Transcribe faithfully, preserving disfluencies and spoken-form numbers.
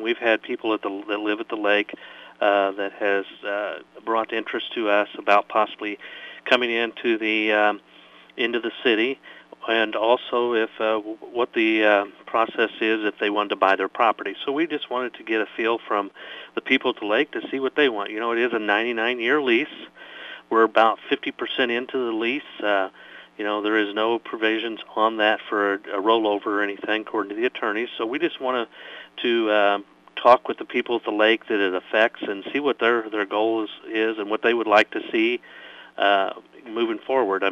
mean, we've had people at the, that live at the lake uh, that has uh, brought interest to us about possibly coming into the um, into the city, and also if uh, what the uh, process is if they wanted to buy their property. So we just wanted to get a feel from the people at the lake to see what they want. You know, it is a ninety-nine year lease. We're about fifty percent into the lease. Uh, you know, there is no provisions on that for a, a rollover or anything, according to the attorneys. So we just want to to uh, talk with the people at the lake that it affects and see what their their goal is, is and what they would like to see uh, moving forward.